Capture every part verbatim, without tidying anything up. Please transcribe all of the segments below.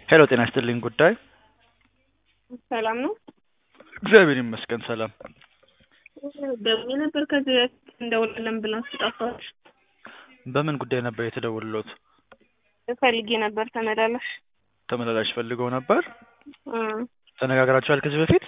ሄሎ ጤና ይስጥልኝ ጉዳይ ሰላም ነው። እግዚአብሔር ይመስገን ሰላም። ደውዬ ነበር ከዚህ በፊት እንደውልልን ብለን ስጠፋች። በምን ጉዳይ ነበር የተደወሉት? ፈልጌ ነበር ተመላላሽ። ተመላላሽ ፈልገው ነበር? እ ተነጋግራችኋል ከዚህ በፊት?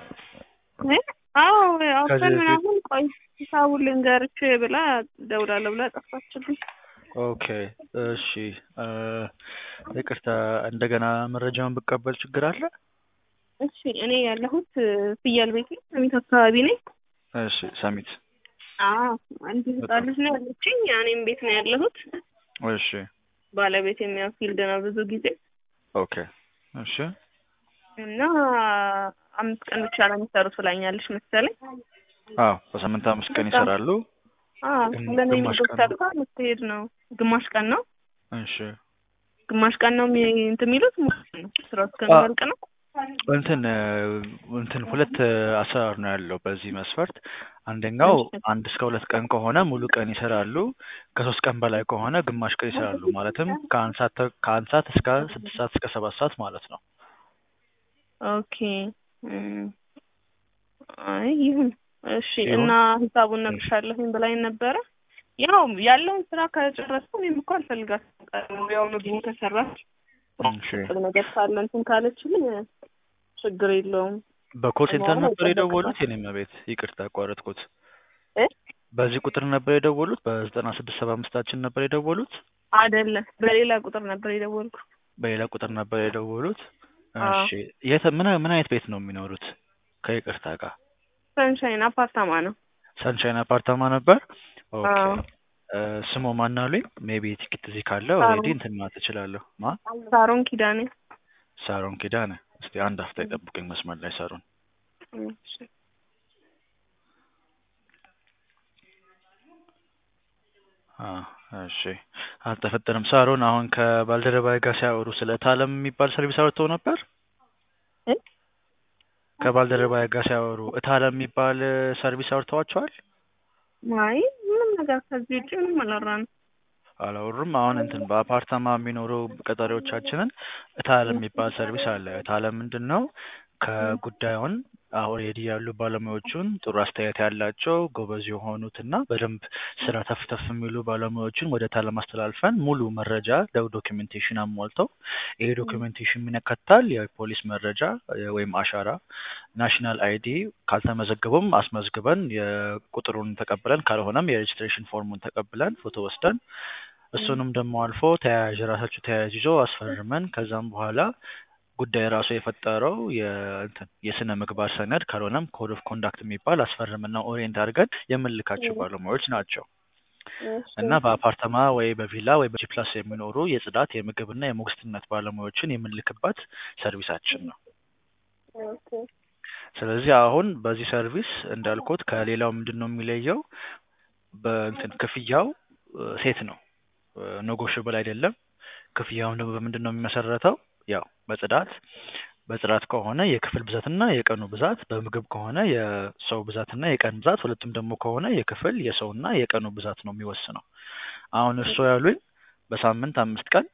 እ አዎ አውሰን ከዚህ በፊት ምናምን ቆይ ሂሳቡን ልንገርሽ ብላ ደውላለሁ ብላ ጠፋችብኝ። ኦኬ እሺ እ ይቅርታ እንደገና መረጃውን ብቀበል ችግር አለ? እሺ እኔ ያለሁት ፍየል ቤት ነው፣ ሰሚት አካባቢ ነኝ። እሺ ሰሚት። አዎ አንድ ህፃን ልጅ ነው ያለችኝ፣ እኔም ቤት ነው ያለሁት። እሺ ባለቤት የሚያው ፊልድ ነው ብዙ ጊዜ። ኦኬ እሺ እና አምስት ቀን ብቻ ነው የሚሰሩት ብላኛለች መሰለኝ። አዎ በሳምንት አምስት ቀን ይሰራሉ። አዎ ለኔ ግማሽ ቀን ዶክተር ጋር ልትሄድ ነው። ግማሽ ቀን ነው። እሺ ግማሽ ቀን ነው የሚ- እንትን የሚሉት ሙሉ ነው ስራው እስከሚያልቅ ነው። እንትን እንትን ሁለት አሰራር ነው ያለው በዚህ መስፈርት። አንደኛው አንድ እስከ ሁለት ቀን ከሆነ ሙሉ ቀን ይሰራሉ። ከሶስት ቀን በላይ ከሆነ ግማሽ ቀን ይሰራሉ። ማለትም ከአንድ ሰዓት ተ- ከአንድ ሰዓት እስከ ስድስት ሰዓት እስከ ሰባት ሰዓት ማለት ነው። ኦኬ እም፣ አይ ይሁን እሺ። ይሁን። እና ሂሳቡን እነግርሻለሁኝ ብላኝ ነበረ። ያው ያለውን ስራ ከጨረስኩ እኔም እኮ አልፈልጋትም። ያው ምግቡ ከሰራች እሺ ጥሩ ነገር ካለ እንትን ካለችልኝ ችግር የለውም። በኮል ሴንተር መሆኑ ነበር የደወሉት? ይጠበቅባል የኔም ቤት ይቅርታ አቋረጥኩት። እ በዚህ ቁጥር ነበር የደወሉት? በዘጠና ስድስት ሰባ አምስታችን ነበር የደወሉት? አይደለም በሌላ ቁጥር ነበር የደወልኩ። በሌላ ቁጥር ነበር የደወሉት? አዎ እሺ የት ምን ምን አይነት ቤት ነው የሚኖሩት? ከይቅርታ ጋር ሰንሻይን አፓርታማ ነው። ሰንሻይን አፓርታማ ነበር። ኦኬ አዎ እ ስሙ ማን አሉኝ? ሜቢ ቲኬት እዚህ ካለ ሳሮን ኦልሬዲ እንትን ማለት እችላለሁ። ማ ሳሮን ኪዳኔ። ሳሮን ኪዳነ። እስቲ አንድ አፍታ ይጠብቁኝ መስመር ላይ ሳሮን። እሺ አ እሺ አልተፈጠረም። ሳሮን አሁን ከባልደረባዬ ጋር ሲያወሩ ስለ ታለም የሚባል ሰርቪስ አውርተው ነበር። እ ከባልደረባዬ ጋር ሲያወሩ እታለም የሚባል ሰርቪስ አውርተዋቸዋል? አይ ምንም ነገር ከዚህ ውጪ ምንም አላወራንም። አላወሩም። አሁን እንትን በአፓርታማ የሚኖሩ ቀጣሪዎቻችንን እታለም የሚባል ሰርቪስ አለ። እታለም ምንድን ነው? ከጉዳዩን ኦልሬዲ ያሉ ባለሙያዎቹን ጥሩ አስተያየት ያላቸው ጎበዝ የሆኑትና በደንብ ስራ ተፍ ተፍ የሚሉ ባለሙያዎችን ወደ እታለም አስተላልፈን ሙሉ መረጃ ለው ዶክሜንቴሽን አሟልተው ይሄ ዶክሜንቴሽን ምን ያካትታል? የፖሊስ መረጃ የ- ወይም አሻራ፣ ናሽናል አይዲ ካልተመዘገቡም አስመዝግበን የቁጥሩን ተቀብለን ካልሆነም የሬጅስትሬሽን ፎርሙን ተቀብለን ፎቶ ወስደን እሱንም ደግሞ አልፎ ተያያዥ ራሳቸው ተያያዥ ይዞ አስፈርመን ከዛም በኋላ ጉዳይ ራሱ የፈጠረው የእንትን የስነ ምግባር ሰነድ ካልሆነም ኮድ ኦፍ ኮንዳክት የሚባል አስፈርምና ኦሪየንት አድርገን የምንልካቸው ባለሙያዎች ናቸው። እሺ እና በአፓርታማ ወይ በቪላ ወይ በጂ ፕላስ የሚኖሩ የጽዳት የምግብና የሞግዚትነት ባለሙያዎችን የምንልክበት ሰርቪሳችን ነው። ኦኬ ስለዚህ አሁን በዚህ ሰርቪስ እንዳልኩት ከሌላው ምንድን ነው የሚለየው? በእንትን ክፍያው እ ሴት ነው፣ ኔጎሽብል አይደለም። ክፍያውን ደግሞ በምንድን ነው የሚመሰረተው? ያው በጽዳት በጽዳት ከሆነ የክፍል ብዛትና የቀኑ ብዛት፣ በምግብ ከሆነ የሰው ብዛትና የቀን ብዛት፣ ሁለቱም ደግሞ ከሆነ የክፍል የሰውና የቀኑ ብዛት ነው የሚወስነው። አሁን እርስዎ ያሉኝ በሳምንት አምስት ቀን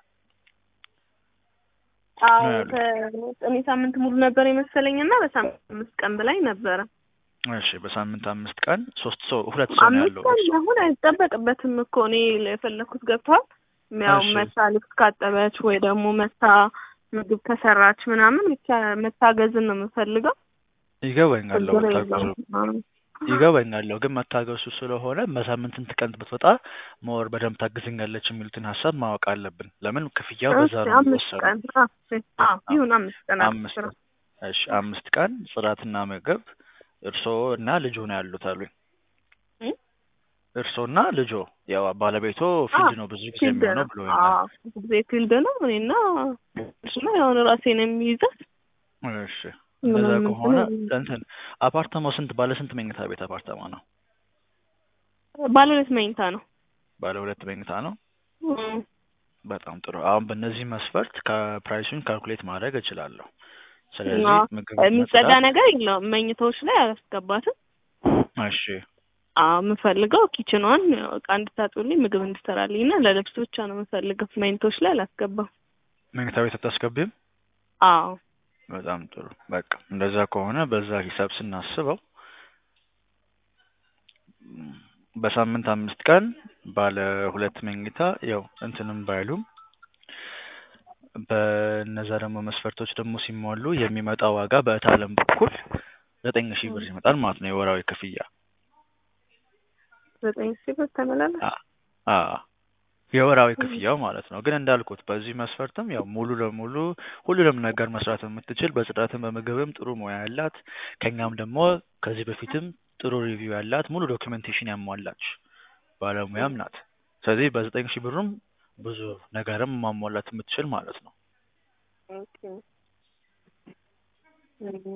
አዎ ነው ያሉኝ። ከእኔ ሳምንት ሙሉ ነበር የመሰለኝና በሳምንት አምስት ቀን በላይ ነበረ። እሺ በሳምንት አምስት ቀን ሶስት ሰው ሁለት ሰው ነው አምስት ያለው ቀን እርስዎ? አሁን አይጠበቅበትም እኮ እኔ የፈለኩት ገብቷል። ያው እሺ መታ ልብስ ካጠበች ወይ ደግሞ መታ ምግብ ከሰራች ምናምን ብቻ መታገዝን ነው የምፈልገው። ይገባኛል ችግር መታገዙ የለውም። አዎ ይገባኛል ግን መታገሱ ስለሆነ በሳምንት ስንት ቀን ብትወጣ ሞር በደንብ ታግዘኛለች የሚሉትን ሀሳብ ማወቅ አለብን። ለምን ክፍያው በዛ እሺ ነው አምስት የሚወሰነው። ቀን አዎ አዎ ይሁን አምስት ቀን አምስት አስራ ቀን እሺ አምስት ቀን ጽዳትና ምግብ እርስዎ እና ልጆ ነው ያሉት አሉኝ። እ እርስዎ እና ልጆ ያው ባለቤቶ አዎ ፊልድ ነው ብዙ ጊዜ ፊልድ የሚሆነው ነው። ብሎኛል። አዎ ብዙ ጊዜ ፊልድ ነው። እኔና እሱ ነው ያው ራሴን የሚይዛት እሺ እንደዛ ምንም እንትን ከሆነ የለም። እንትን አፓርታማው ስንት ባለ ስንት መኝታ ቤት አፓርታማ ነው? ባለ ሁለት መኝታ ነው። ባለ ሁለት መኝታ ነው። እም፣ በጣም ጥሩ። አሁን በእነዚህ መስፈርት ከፕራይሱን ካልኩሌት ማድረግ እችላለሁ። ስለዚህ አዎ ምግብና የሚጸዳ ጽዳት ነገር የለውም። መኝታዎች ላይ አላስገባትም። እሺ አዎ የምፈልገው ኪችኗን ያው ዕቃ እንድታጥብልኝ ምግብ እንድትሰራልኝ እና ለልብስ ብቻ ነው የምፈልገው። መኝታዎች ላይ አላስገባም። መኝታ ቤት አታስገቢም? አዎ በጣም ጥሩ። በቃ እንደዛ ከሆነ በዛ ሂሳብ ስናስበው ም፣ በሳምንት አምስት ቀን ባለ ሁለት መኝታ ያው እንትንም ባይሉም በእነዛ ደግሞ መስፈርቶች ደግሞ ሲሟሉ የሚመጣው ዋጋ በእታለም በኩል ዘጠኝ ሺህ ብር ይመጣል ማለት ነው የወራዊ ክፍያ። ዘጠኝ ሺህ ብር ተመላላሽ። አ አ የወራዊ ክፍያው ማለት ነው። ግን እንዳልኩት በዚህ መስፈርትም ያው ሙሉ ለሙሉ ሁሉንም ነገር መስራት የምትችል በጽዳትም በምግብም ጥሩ ሙያ ያላት ከኛም ደግሞ ከዚህ በፊትም ጥሩ ሪቪው ያላት ሙሉ ዶክመንቴሽን ያሟላች ባለሙያም ናት። ስለዚህ በዘጠኝ ሺህ ብርም ብዙ ነገርም ማሟላት የምትችል ማለት ነው። ኦኬ እም፣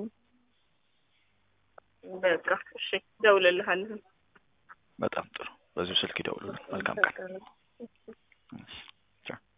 በቃ እሺ እደውልልሃለሁ። በጣም ጥሩ። በዚሁ ስልክ ይደውሉልን። መልካም ቀን። በቃ